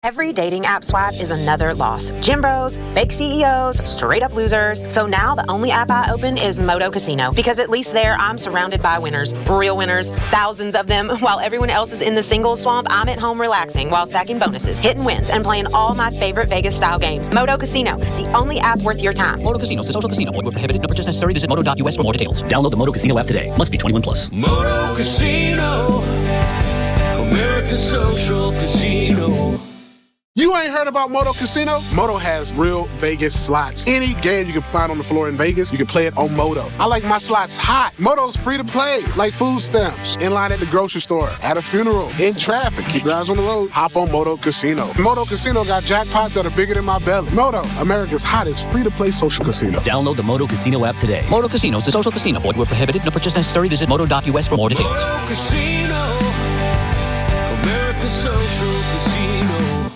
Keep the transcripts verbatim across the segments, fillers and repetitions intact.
Every dating app swipe is another loss. Gym bros, fake C E Os, straight up losers. So now the only app I open is Moto Casino, because at least there I'm surrounded by winners, real winners, thousands of them. While everyone else is in the single swamp, I'm at home relaxing while stacking bonuses, hitting wins, and playing all my favorite Vegas style games. Moto Casino, the only app worth your time. Moto Casino is a social casino. Void where prohibited. No purchase necessary. Visit moto dot u s for more details. Download the Moto Casino app today. Must be twenty-one plus. Moto Casino, America's social casino. You ain't heard about Moto Casino? Moto has real Vegas slots. Any game you can find on the floor in Vegas, you can play it on Moto. I like my slots hot. Moto's free to play, like food stamps. In line at the grocery store, at a funeral, in traffic. Keep your eyes on the road. Hop on Moto Casino. Moto Casino got jackpots that are bigger than my belly. Moto, America's hottest free-to-play social casino. Download the Moto Casino app today. Moto Casino is a social casino. Void where prohibited. No purchase necessary. Visit moto dot u s for more details. Moto Casino, America's social casino.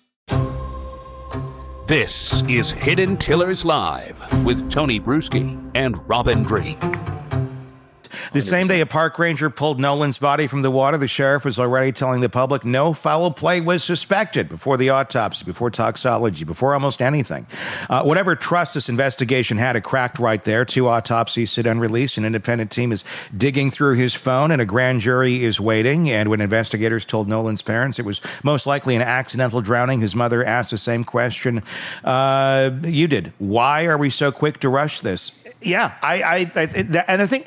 This is Hidden Killers Live with Tony Bruschi and Robin Drake. The same day a park ranger pulled Nolan's body from the water, the sheriff was already telling the public no foul play was suspected before the autopsy, before toxology, before almost anything. Uh, whatever trust this investigation had, it cracked right there. Two autopsies sit unreleased. An independent team is digging through his phone, and a grand jury is waiting. And when investigators told Nolan's parents it was most likely an accidental drowning, his mother asked the same question uh, you did. Why are we so quick to rush this? Yeah, I, I, I and I think...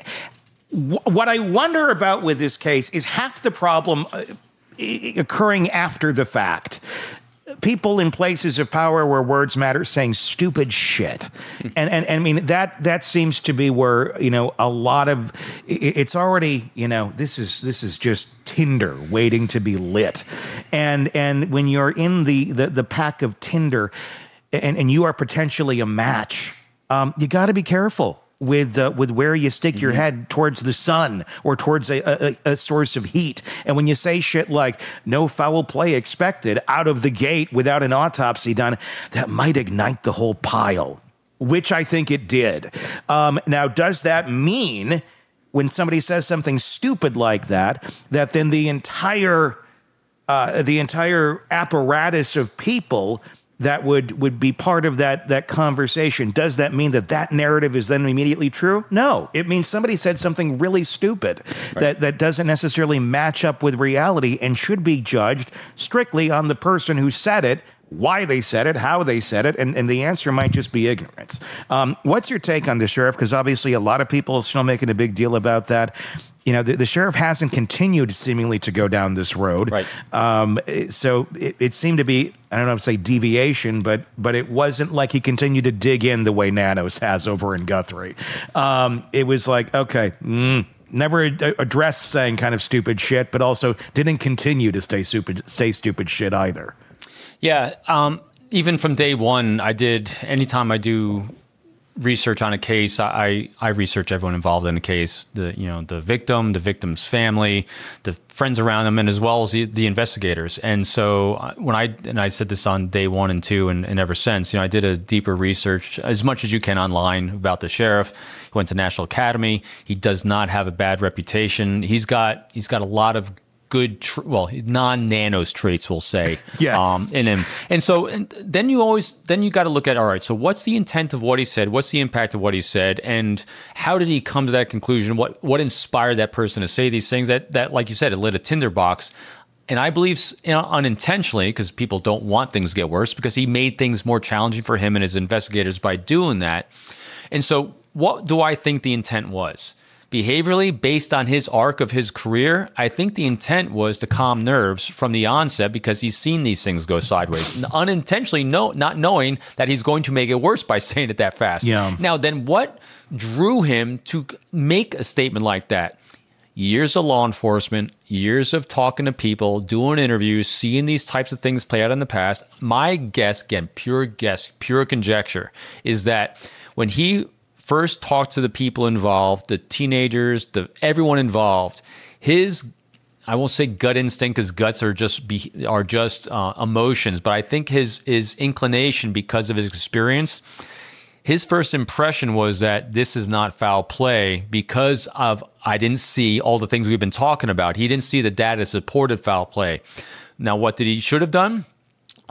What I wonder about with this case is half the problem uh, occurring after the fact. People in places of power where words matter saying stupid shit. and, and, and I mean, that that seems to be where, you know, a lot of it's already, you know, this is this is just Tinder waiting to be lit. And and when you're in the, the, the pack of Tinder and, and you are potentially a match, um, you got to be careful with uh, with where you stick your head towards the sun or towards a, a, a source of heat. And when you say shit like no foul play expected out of the gate without an autopsy done, that might ignite the whole pile, which I think it did. Um, now, does that mean when somebody says something stupid like that, that then the entire uh, the entire apparatus of people that would, would be part of that, that conversation, does that mean that that narrative is then immediately true? No. It means somebody said something really stupid right. that, that doesn't necessarily match up with reality and should be judged strictly on the person who said it, why they said it, how they said it, and, and the answer might just be ignorance. Um, what's your take on this, Sheriff? Because obviously a lot of people are still making a big deal about that. You know, the, the sheriff hasn't continued seemingly to go down this road. Right. Um, so it, it seemed to be, I don't know if to say deviation, but but it wasn't like he continued to dig in the way Nanos has over in Guthrie. Um, it was like, okay, mm, never ad- addressed saying kind of stupid shit, but also didn't continue to stay stupid, say stupid shit either. Yeah. Um, even from day one, I did, anytime I do research on a case, I, I research everyone involved in the case, the you know the victim, the victim's family, the friends around them, and as well as the, the investigators. And so when I and I said this on day one and two, and, and ever since, you know, I did a deeper research as much as you can online about the sheriff. He went to National Academy. He does not have a bad reputation. He's got he's got a lot of good, tr- well, non-Nanos traits, we'll say, yes. um, in him. And so and then you always, then you got to look at, all right, so what's the intent of what he said? What's the impact of what he said? And how did he come to that conclusion? What what inspired that person to say these things that, that like you said, it lit a tinderbox? And I believe, you know, unintentionally, because people don't want things to get worse, because he made things more challenging for him and his investigators by doing that. And so what do I think the intent was? Behaviorally, based on his arc of his career, I think the intent was to calm nerves from the onset because he's seen these things go sideways, unintentionally, no, not knowing that he's going to make it worse by saying it that fast. Yeah. Now, then what drew him to make a statement like that? Years of law enforcement, years of talking to people, doing interviews, seeing these types of things play out in the past. My guess, again, pure guess, pure conjecture, is that when he first talked to the people involved, the teenagers, the everyone involved, his, I won't say gut instinct, because guts are just be, are just uh, emotions, but I think his his inclination, because of his experience, his first impression was that this is not foul play because of, I didn't see all the things we've been talking about. He didn't see the data supported foul play. Now, what did he should have done?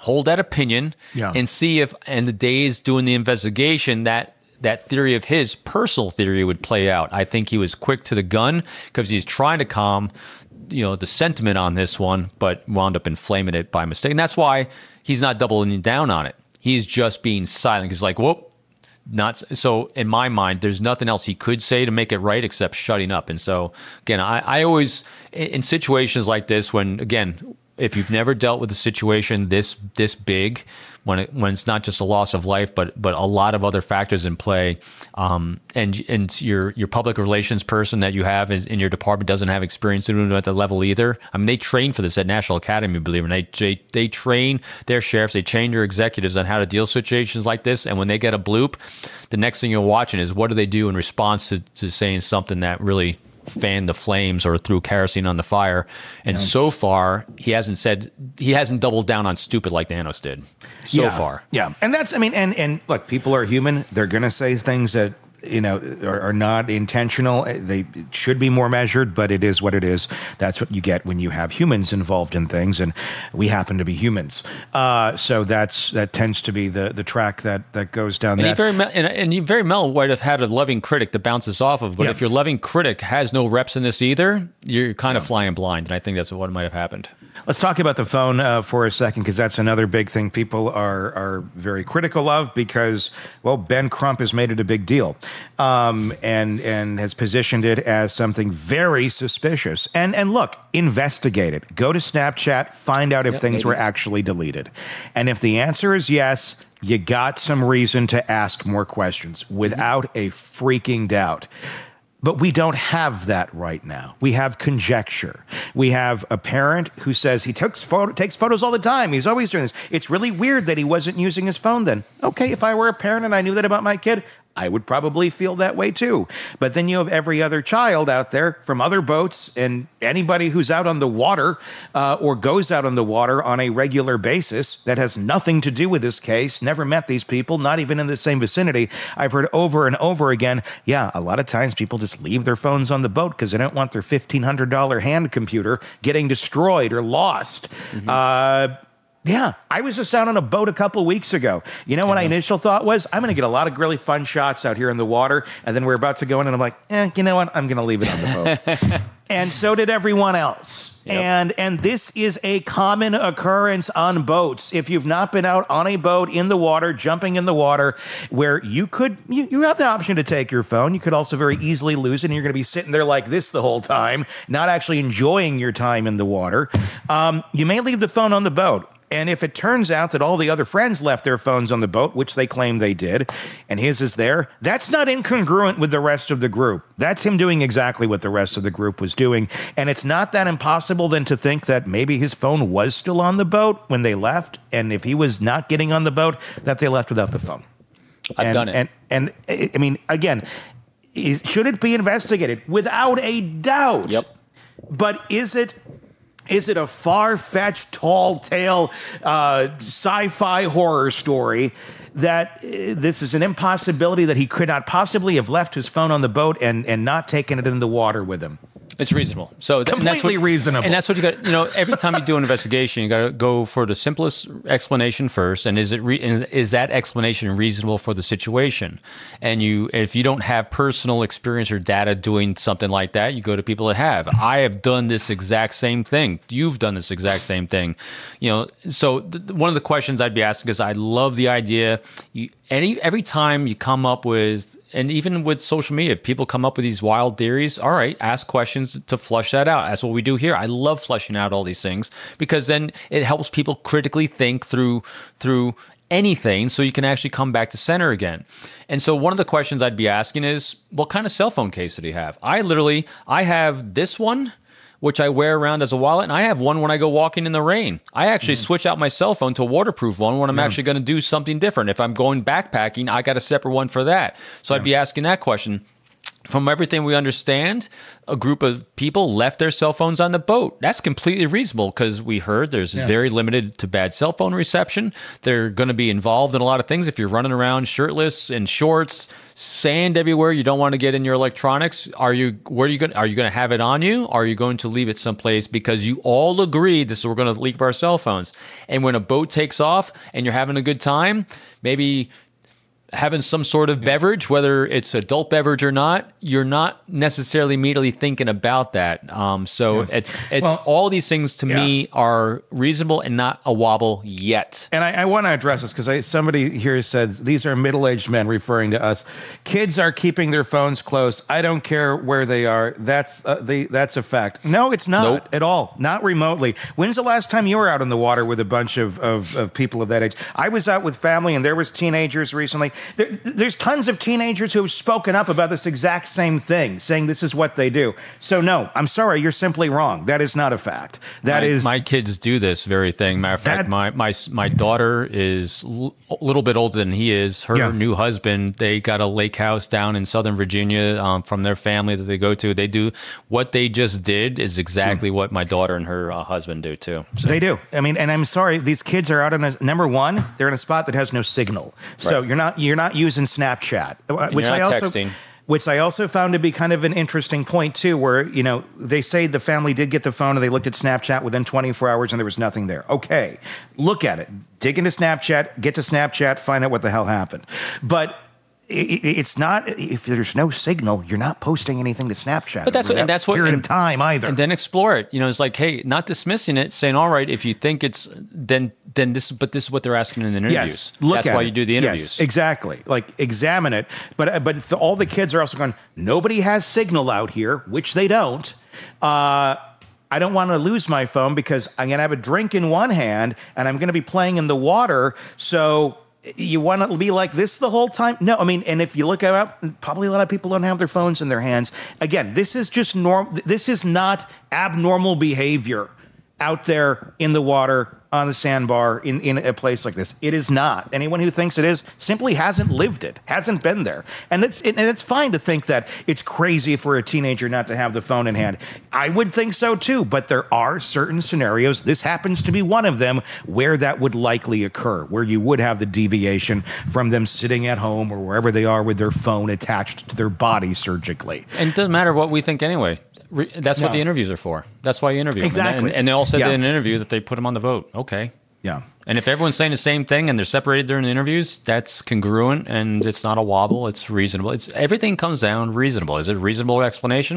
hold that opinion Yeah. and see if in the days doing the investigation that that theory of his personal theory would play out. I think he was quick to the gun because he's trying to calm, you know, the sentiment on this one, but wound up inflaming it by mistake. And that's why he's not doubling down on it. He's just being silent. He's like, whoop. Not so. In my mind, there's nothing else he could say to make it right except shutting up. And so, again, I, I always, in situations like this, when again, if you've never dealt with a situation this this big, when it, when it's not just a loss of life, but but a lot of other factors in play, um, and and your your public relations person that you have is, in your department doesn't have experience doing it at the level either. I mean, they train for this at National Academy, believe it or not. They, they they train their sheriffs, they train their executives on how to deal with situations like this. And when they get a bloop, the next thing you're watching is what do they do in response to, to saying something that really fan the flames or threw kerosene on the fire. And yeah. so far, he hasn't said, he hasn't doubled down on stupid like Thanos did so yeah. far. Yeah. And that's, I mean, and, and look, people are human. They're going to say things that, you know, are, are not intentional. They should be more measured, but it is what it is. That's what you get when you have humans involved in things, and we happen to be humans. Uh, so that's that tends to be the the track that that goes down. And that. he very me- and, and he very well might have had a loving critic to bounce this off of. But yeah. if your loving critic has no reps in this either, you're kind of flying blind. And I think that's what might have happened. Let's talk about the phone uh, for a second, because that's another big thing people are are very critical of, because, well, Ben Crump has made it a big deal. Um, and and has positioned it as something very suspicious. And and look, investigate it. Go to Snapchat, find out if yep, things maybe. were actually deleted. And if the answer is yes, you got some reason to ask more questions without a freaking doubt. But we don't have that right now. We have conjecture. We have a parent who says he takes, photo, takes photos all the time. He's always doing this. It's really weird that he wasn't using his phone then. Okay, if I were a parent and I knew that about my kid, I would probably feel that way too. But then you have every other child out there from other boats, and anybody who's out on the water uh, or goes out on the water on a regular basis that has nothing to do with this case, never met these people, not even in the same vicinity. I've heard over and over again, yeah, a lot of times people just leave their phones on the boat because they don't want their fifteen hundred dollars hand computer getting destroyed or lost. Mm-hmm. Uh, Yeah, I was just out on a boat a couple of weeks ago. You know what my initial thought was? I'm going to get a lot of really fun shots out here in the water, and then we're about to go in, and I'm like, eh, you know what? I'm going to leave it on the boat. And so did everyone else. Yep. And and this is a common occurrence on boats. If you've not been out on a boat in the water, jumping in the water, where you could, you, you have the option to take your phone. You could also very easily lose it, and you're going to be sitting there like this the whole time, not actually enjoying your time in the water. Um, you may leave the phone on the boat. And if it turns out that all the other friends left their phones on the boat, which they claim they did, and his is there, that's not incongruent with the rest of the group. That's him doing exactly what the rest of the group was doing. And it's not that impossible then to think that maybe his phone was still on the boat when they left. And if he was not getting on the boat, that they left without the phone. I've and, done it. And, and I mean, again, is, should it be investigated? Without a doubt. Yep. But is it... Is it a far-fetched, tall tale, uh, sci-fi horror story that uh, this is an impossibility that he could not possibly have left his phone on the boat and, and not taken it in the water with him? It's reasonable. So th- completely and that's what, reasonable. And that's what you got. You know, every time you do an investigation, you got to go for the simplest explanation first. And is it re- is, is that explanation reasonable for the situation? And you, if you don't have personal experience or data doing something like that, you go to people that have. I have done this exact same thing. You've done this exact same thing. You know, so th- one of the questions I'd be asking is, I love the idea. You, any every time you come up with. And even with social media, if people come up with these wild theories, all right, ask questions to flush that out. That's what we do here. I love flushing out all these things because then it helps people critically think through through anything so you can actually come back to center again. And so one of the questions I'd be asking is, what kind of cell phone case did he have? I literally, I have this one, which I wear around as a wallet, and I have one when I go walking in the rain. I actually mm. switch out my cell phone to a waterproof one when I'm yeah. actually going to do something different. If I'm going backpacking, I got a separate one for that. So yeah. I'd be asking that question. from everything we understand, a group of people left their cell phones on the boat. That's completely reasonable because we heard there's Yeah. very limited to bad cell phone reception. They're going to be involved in a lot of things. If you're running around shirtless in shorts, sand everywhere, you don't want to get in your electronics. Are you? Where are you going? Are you going to have it on you? Or are you going to leave it someplace because you all agreed this is we're going to leave our cell phones? And when a boat takes off and you're having a good time, maybe having some sort of beverage, whether it's adult beverage or not, you're not necessarily immediately thinking about that. Um, so Yeah. it's it's Well, all these things to yeah. me are reasonable and not a wobble yet. And I, I want to address this because somebody here said these are middle-aged men referring to us. Kids are keeping their phones close. I don't care where they are. That's uh, the that's a fact. No, it's not Nope. at all. Not remotely. When's the last time you were out on the water with a bunch of, of, of people of that age? I was out with family, and there was teenagers recently. There, there's tons of teenagers who have spoken up about this exact same thing, saying this is what they do. So no, I'm sorry, you're simply wrong. That is not a fact. That my, is my kids do this very thing. Matter of fact, That- my my my daughter is l- a little bit older than he is. Her Yeah. new husband, they got a lake house down in Southern Virginia um, from their family that they go to. They do what they just did is exactly what my daughter and her uh, husband do too. So, They do. I mean, and I'm sorry, these kids are out on a number one. They're in a spot that has no signal, so Right. you're not you're not using Snapchat, uh, which you're I not also texting. which I also found to be kind of an interesting point too. Where you know they say the family did get the phone and they looked at Snapchat within twenty-four hours and there was nothing there. Okay, look at it, dig into Snapchat, get to Snapchat, find out what the hell happened, but. it- It's not if there's no signal, you're not posting anything to Snapchat. But that's over what, and that that's what, period and, of time either. and then explore it. You know, it's like, hey, not dismissing it, saying, all right, if you think it's, then then this, but this is what they're asking in the interviews. Yes, look that's at why it. you do the interviews. Yes, exactly. Like examine it. But but th- all the kids are also going. Nobody has signal out here, which they don't. Uh, I don't want to lose my phone because I'm going to have a drink in one hand and I'm going to be playing in the water. So. You want to be like this the whole time? No, I mean, and if you look up, probably a lot of people don't have their phones in their hands. Again, this is just norm. This is not abnormal behavior out there in the water, on the sandbar, in, in a place like this. It is not. Anyone who thinks it is simply hasn't lived it, hasn't been there. And it's it, and it's fine to think that it's crazy for a teenager not to have the phone in hand. I would think so too, but there are certain scenarios, this happens to be one of them, where that would likely occur, where you would have the deviation from them sitting at home or wherever they are with their phone attached to their body surgically. And it doesn't matter what we think anyway. Re- That's what No. the interviews are for. That's why you interview them. Exactly. And, and they all said Yeah. in an interview that they put them on the vote. Okay. Yeah. And if everyone's saying the same thing and they're separated during the interviews, that's congruent and it's not a wobble. It's reasonable. It's everything comes down reasonable. Is it a reasonable explanation?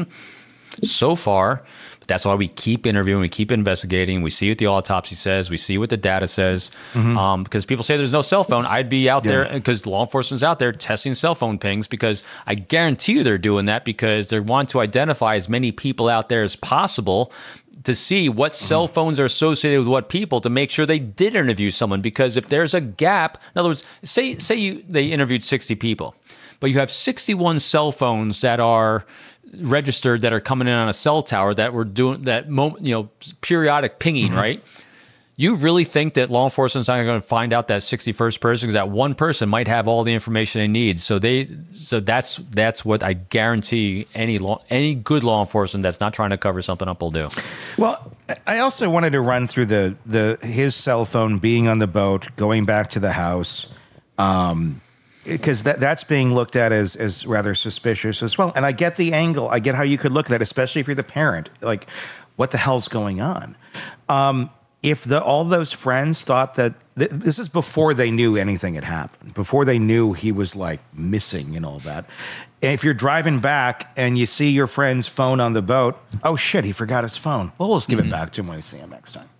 So far, but that's why we keep interviewing, we keep investigating. We see what the autopsy says. We see what the data says. Um, because people say there's no cell phone. I'd be out Yeah. there because law enforcement's out there testing cell phone pings because I guarantee you they're doing that because they want to identify as many people out there as possible to see what cell phones are associated with what people to make sure they did interview someone. Because if there's a gap, in other words, say say you they interviewed sixty people, but you have sixty-one cell phones that are registered that are coming in on a cell tower that were doing that moment, you know, periodic pinging, right? You really think that law enforcement's not going to find out that sixty-first person because that one person might have all the information they need. So they, so that's that's what I guarantee any law, any good law enforcement that's not trying to cover something up will do. Well, I also wanted to run through the the his cell phone being on the boat, going back to the house, um, because that that's being looked at as as rather suspicious as well. And I get the angle. I get how you could look at that, especially if you're the parent. Like, what the hell's going on? Um, if the all those friends thought that th- this is before they knew anything had happened, before they knew he was like missing and all that. And if you're driving back and you see your friend's phone on the boat, oh shit, he forgot his phone. Well, let's give it back to him when we see him next time.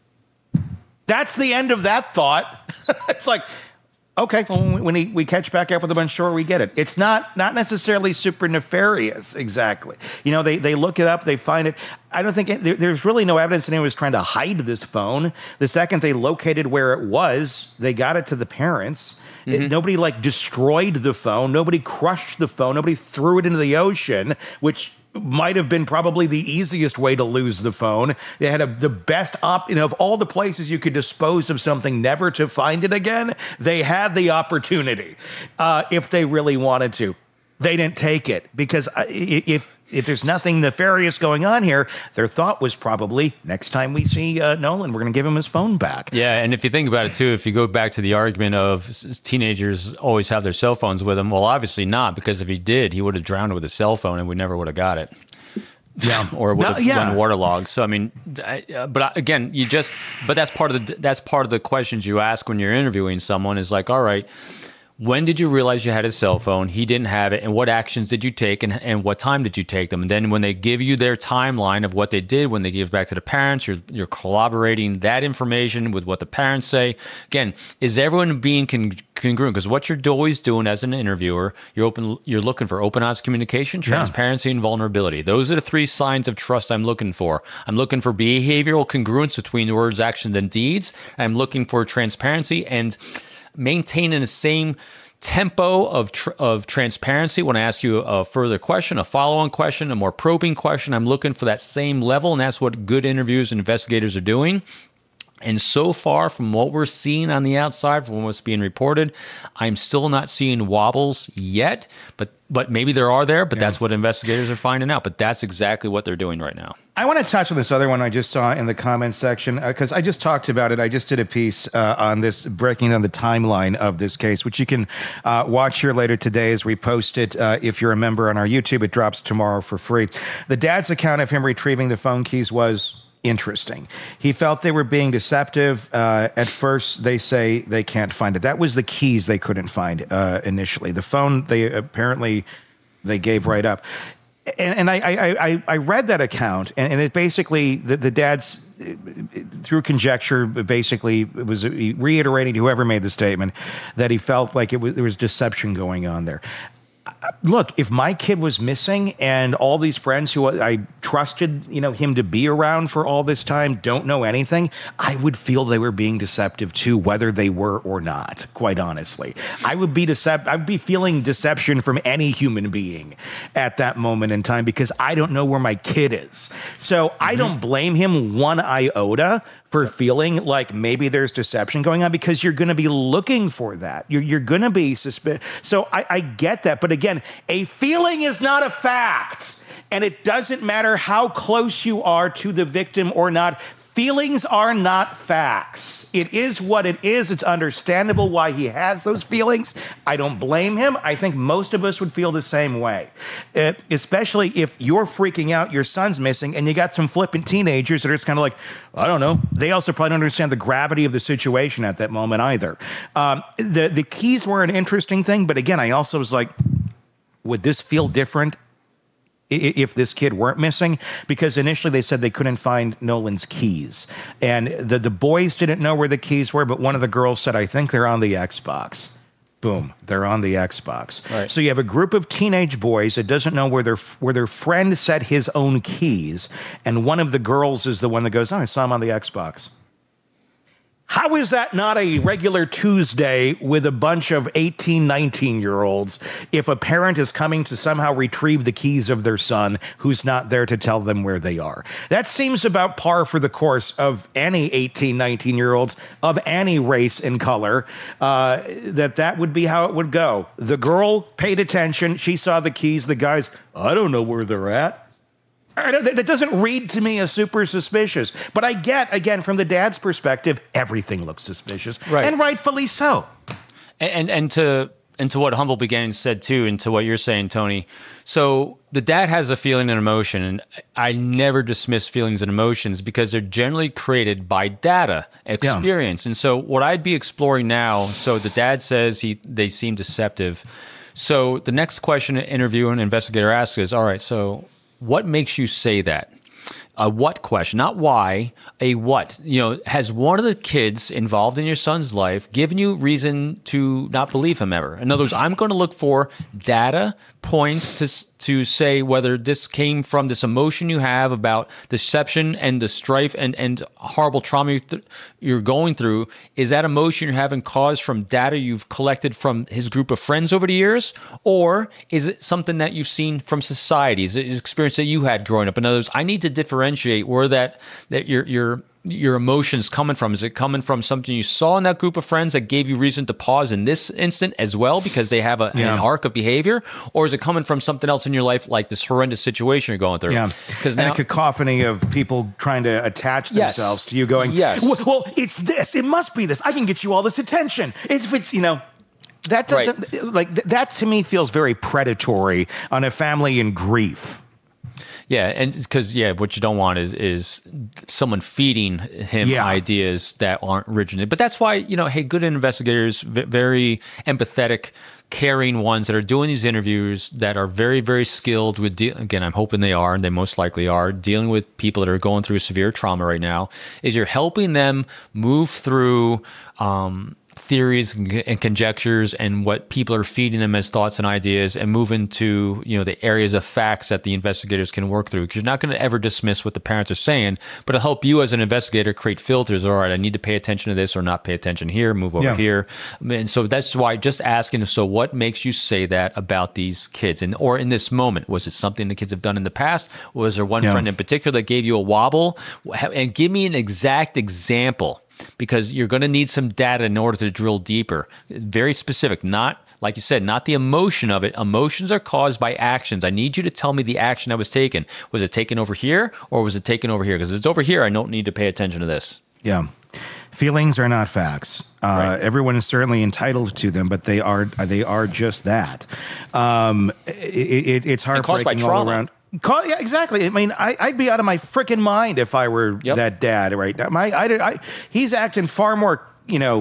That's the end of that thought. It's like, okay, well, when he, we catch back up with him on shore, we get it. It's not not necessarily super nefarious, exactly. You know, they they look it up, they find it. I don't think it, there, there's really no evidence that anyone was trying to hide this phone. The second they located where it was, they got it to the parents. Mm-hmm. It, nobody like destroyed the phone. Nobody crushed the phone. Nobody threw it into the ocean, which might have been probably the easiest way to lose the phone. They had a, the best op, you know, of all the places you could dispose of something never to find it again, they had the opportunity uh, if they really wanted to. they didn't take it because if if there's nothing nefarious going on here, their thought was probably next time we see uh, Nolan, we're going to give him his phone back. Yeah, and if you think about it too, if you go back to the argument of teenagers always have their cell phones with them, well, obviously not, because if he did, he would have drowned with a cell phone and we never would have got it. Yeah, or would have no, yeah. been waterlogged. So I mean, I, uh, but again, you just, but that's part of the that's part of the questions you ask when you're interviewing someone is like, all right, when did you realize you had a cell phone? He didn't have it. And what actions did you take? And, and what time did you take them? And then when they give you their timeline of what they did, when they give back to the parents, you're, you're corroborating that information with what the parents say. Again, is everyone being con- congruent? Because what you're always doing as an interviewer, you're open. You're looking for open, honest communication, transparency, yeah. and vulnerability. Those are the three signs of trust I'm looking for. I'm looking for behavioral congruence between words, actions, and deeds. I'm looking for transparency and maintaining the same tempo of tr- of transparency. When I ask you a further question, a follow-on question, a more probing question, I'm looking for that same level, and that's what good interviewers and investigators are doing. And so far, from what we're seeing on the outside, from what's being reported, I'm still not seeing wobbles yet, but but maybe there are there, but yeah. that's what investigators are finding out. But that's exactly what they're doing right now. I want to touch on this other one I just saw in the comments section, because uh, I just talked about it. I just did a piece uh, on this, breaking down the timeline of this case, which you can uh, watch here later today as we post it. Uh, if you're a member on our YouTube, it drops tomorrow for free. The dad's account of him retrieving the phone keys was interesting. He felt they were being deceptive. Uh, at first, they say they can't find it. That was the keys they couldn't find uh, initially. The phone, they apparently, they gave right up. And, and I, I, I, I read that account, and, and it basically, the, the dad's, through conjecture, basically it was reiterating to whoever made the statement that he felt like it was, there was deception going on there. Look, if my kid was missing and all these friends who I trusted, you know, him to be around for all this time don't know anything, I would feel they were being deceptive too, whether they were or not, quite honestly. I would be decept- I'd be feeling deception from any human being at that moment in time because I don't know where my kid is. So mm-hmm. I don't blame him one iota for feeling like maybe there's deception going on, because you're going to be looking for that. You're, you're going to be suspicious. So I, I get that. But again, a feeling is not a fact. And it doesn't matter how close you are to the victim or not. Feelings are not facts. It is what it is. It's understandable why he has those feelings. I don't blame him. I think most of us would feel the same way, uh, especially if you're freaking out, your son's missing, and you got some flippant teenagers that are just kind of like, I don't know. They also probably don't understand the gravity of the situation at that moment either. Um, the, the keys were an interesting thing, but again, I also was like, would this feel different if this kid weren't missing? Because initially they said they couldn't find Nolan's keys. And the, the boys didn't know where the keys were, but one of the girls said, I think they're on the Xbox. Boom, they're on the Xbox. Right. So you have a group of teenage boys that doesn't know where their where their friend set his own keys, and one of the girls is the one that goes, oh, I saw him on the Xbox. How is that not a regular Tuesday with a bunch of eighteen, nineteen-year-olds if a parent is coming to somehow retrieve the keys of their son who's not there to tell them where they are? That seems about par for the course of any eighteen, nineteen-year-olds of any race and color, uh, that that would be how it would go. The girl paid attention. She saw the keys. The guys, I don't know where they're at. That doesn't read to me as super suspicious. But I get, again, from the dad's perspective, everything looks suspicious. Right. And rightfully so. And, and and to and to what Humble Beginnings said, too, and to what you're saying, Tony. So the dad has a feeling and emotion, and I never dismiss feelings and emotions because they're generally created by data, experience. Yeah. And so what I'd be exploring now, so the dad says he they seem deceptive. So the next question an interviewer and investigator asks is, all right, so what makes you say that? A what question, not why, a what. You know, has one of the kids involved in your son's life given you reason to not believe him ever? In other words, I'm going to look for data points to to say whether this came from this emotion you have about deception and the strife and, and horrible trauma you're, th- you're going through. Is that emotion you're having caused from data you've collected from his group of friends over the years? Or is it something that you've seen from society? Is it an experience that you had growing up? In other words, I need to differentiate where that, that your, your your emotions coming from? Is it coming from something you saw in that group of friends that gave you reason to pause in this instant as well because they have a, yeah. an arc of behavior? Or is it coming from something else in your life, like this horrendous situation you're going through? Yeah, because and now, a cacophony of people trying to attach themselves yes. to you going, yes. well, well, it's this. It must be this. I can get you all this attention. It's, it's you know... That doesn't right. like th- that to me feels very predatory on a family in grief. Yeah, and because yeah, what you don't want is is someone feeding him yeah. ideas that aren't original. But that's why you know, hey, good investigators, v- very empathetic, caring ones that are doing these interviews that are very very skilled with. De- again, I'm hoping they are, and they most likely are dealing with people that are going through severe trauma right now. Is you're helping them move through. Um, theories and conjectures and what people are feeding them as thoughts and ideas and move into, you know, the areas of facts that the investigators can work through. Because you're not going to ever dismiss what the parents are saying, but it'll help you as an investigator create filters. All right, I need to pay attention to this or not pay attention here, move over yeah. here. And so that's why just asking, so what makes you say that about these kids? And or in this moment, was it something the kids have done in the past? Or was there one yeah. friend in particular that gave you a wobble? And give me an exact example. Because you're going to need some data in order to drill deeper. Very specific, not, like you said, not the emotion of it. Emotions are caused by actions. I need you to tell me the action that was taken. Was it taken over here or was it taken over here? Because if it's over here, I don't need to pay attention to this. Yeah. Feelings are not facts. Uh, right. Everyone is certainly entitled to them, but they are they are just that. Um, it, it, it's heartbreaking all around. Call, yeah, exactly. I mean, I, I'd be out of my freaking mind if I were yep. that dad right now. My, I, I, he's acting far more, you know,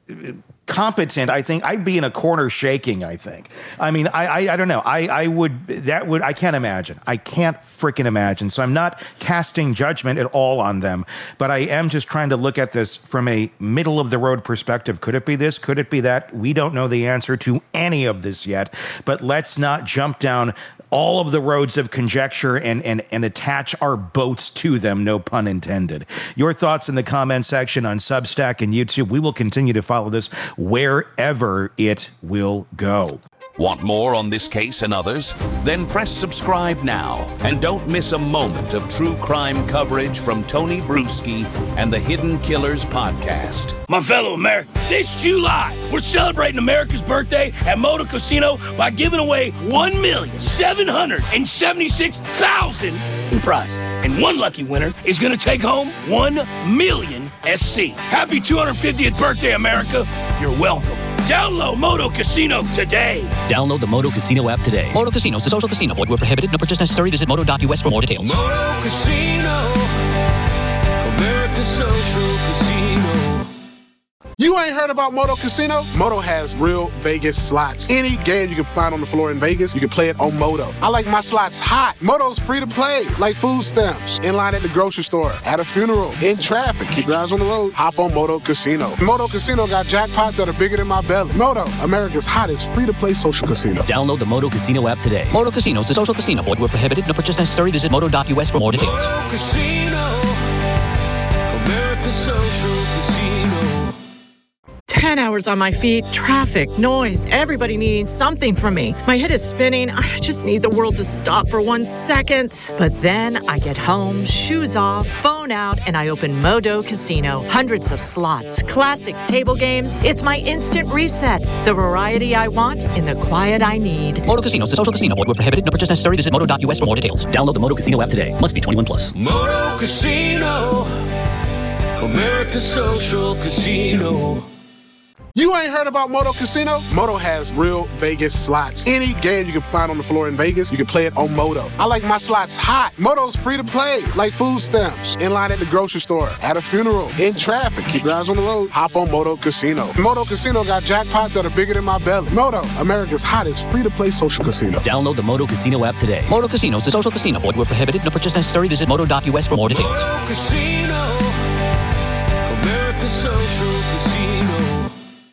competent. I think I'd be in a corner shaking. I think. I mean, I, I, I don't know. I, I would. That would. I can't imagine. I can't freaking imagine. So I'm not casting judgment at all on them, but I am just trying to look at this from a middle of the road perspective. Could it be this? Could it be that? We don't know the answer to any of this yet. But let's not jump down all of the roads of conjecture and, and, and attach our boats to them, no pun intended. Your thoughts in the comment section on Substack and YouTube. We will continue to follow this wherever it will go. Want more on this case and others? Then press subscribe now and don't miss a moment of true crime coverage from Tony Bruschi and the Hidden Killers podcast. My fellow Americans, this July, we're celebrating America's birthday at Moto Casino by giving away one million seven hundred seventy-six thousand dollars in prizes. And one lucky winner is going to take home one million S C. Happy two hundred fiftieth birthday, America. You're welcome. Download Moto Casino today. Download the Moto Casino app today. Moto Casino is a social casino. Void where prohibited. No purchase necessary. Visit moto dot U S for more details. Moto Casino, America's social casino. You ain't heard about Moto Casino? Moto has real Vegas slots. Any game you can find on the floor in Vegas, you can play it on Moto. I like my slots hot. Moto's free to play, like food stamps. In line at the grocery store, at a funeral, in traffic. Keep your eyes on the road. Hop on Moto Casino. Moto Casino got jackpots that are bigger than my belly. Moto, America's hottest free-to-play social casino. Download the Moto Casino app today. Moto Casino is a social casino. Void where prohibited. No purchase necessary. Visit moto dot U S for more details. Moto Casino, America's social casino. Ten hours on my feet, traffic, noise, everybody needing something from me. My head is spinning. I just need the world to stop for one second. But then I get home, shoes off, phone out, and I open Moto Casino. Hundreds of slots, classic table games. It's my instant reset. The variety I want in the quiet I need. Moto Casino is a social casino. Void where prohibited. No purchase necessary. Visit moto dot U S for more details. Download the Moto Casino app today. Must be twenty-one plus. Moto Casino, America's social casino. You ain't heard about Moto Casino? Moto has real Vegas slots. Any game you can find on the floor in Vegas, you can play it on Moto. I like my slots hot. Moto's free to play, like food stamps. In line at the grocery store, at a funeral, in traffic. Keep your eyes on the road. Hop on Moto Casino. Moto Casino got jackpots that are bigger than my belly. Moto, America's hottest free-to-play social casino. Download the Moto Casino app today. Moto Casino is a social casino. Void where prohibited. No purchase necessary. Visit moto dot U S for more details. Moto Casino, America's social casino.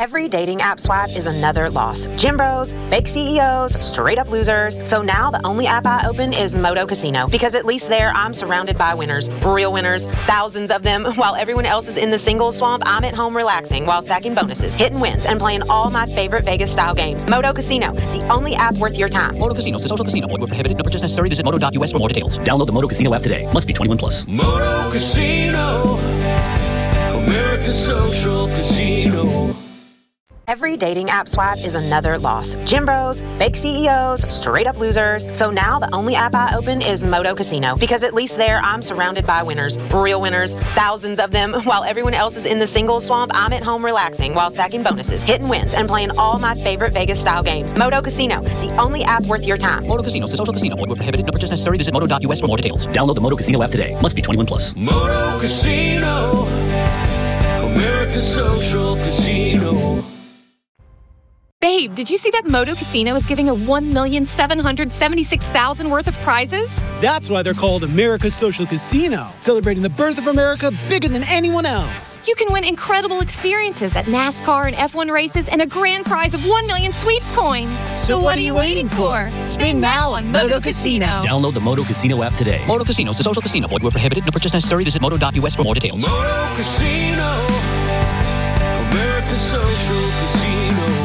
Every dating app swipe is another loss. Gym bros, fake C E Os, straight up losers. So now the only app I open is Moto Casino because at least there I'm surrounded by winners, real winners, thousands of them. While everyone else is in the single swamp, I'm at home relaxing while stacking bonuses, hitting wins, and playing all my favorite Vegas style games. Moto Casino, the only app worth your time. Moto Casino is a social casino. Void where prohibited. No purchase necessary. Visit moto dot U S for more details. Download the Moto Casino app today. Must be twenty-one plus. Moto Casino, America's social casino. Every dating app swipe is another loss. Gym bros, fake C E Os, straight up losers. So now the only app I open is Moto Casino because at least there I'm surrounded by winners, real winners, thousands of them. While everyone else is in the single swamp, I'm at home relaxing while stacking bonuses, hitting wins, and playing all my favorite Vegas style games. Moto Casino, the only app worth your time. Moto Casino is a social casino. Void where prohibited. No purchase necessary. Visit moto dot U S for more details. Download the Moto Casino app today. Must be twenty-one plus. Moto Casino, America's social casino. Babe, did you see that Moto Casino is giving a one million seven hundred seventy-six thousand dollars worth of prizes? That's why they're called America's Social Casino, celebrating the birth of America bigger than anyone else. You can win incredible experiences at NASCAR and F one races and a grand prize of one million sweeps coins. So what are you waiting for? Spin now on Moto Casino. Download the Moto Casino app today. Moto Casino is a social casino. Void where prohibited. No purchase necessary. Visit moto dot U S for more details. Moto Casino, America's social casino.